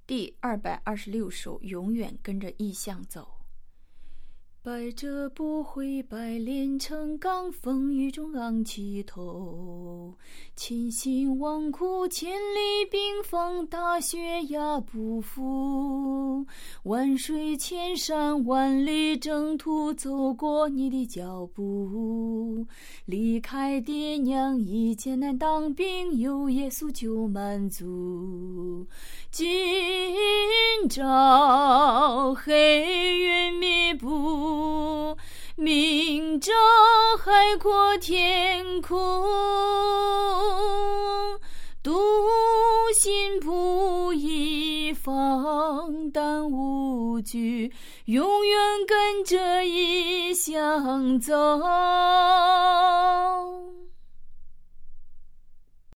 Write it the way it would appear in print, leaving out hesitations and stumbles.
第226首，永远跟着意象走。百折不回，百炼成钢，风雨中昂起头。千辛万苦，千里冰封，大雪压不服。万水千山，万里征途，走过你的脚步。离开爹娘已艰难，当兵有耶稣就满足。今朝黑云密布，明朝海阔天空。独行不疑，放胆无惧，永远跟着意象走。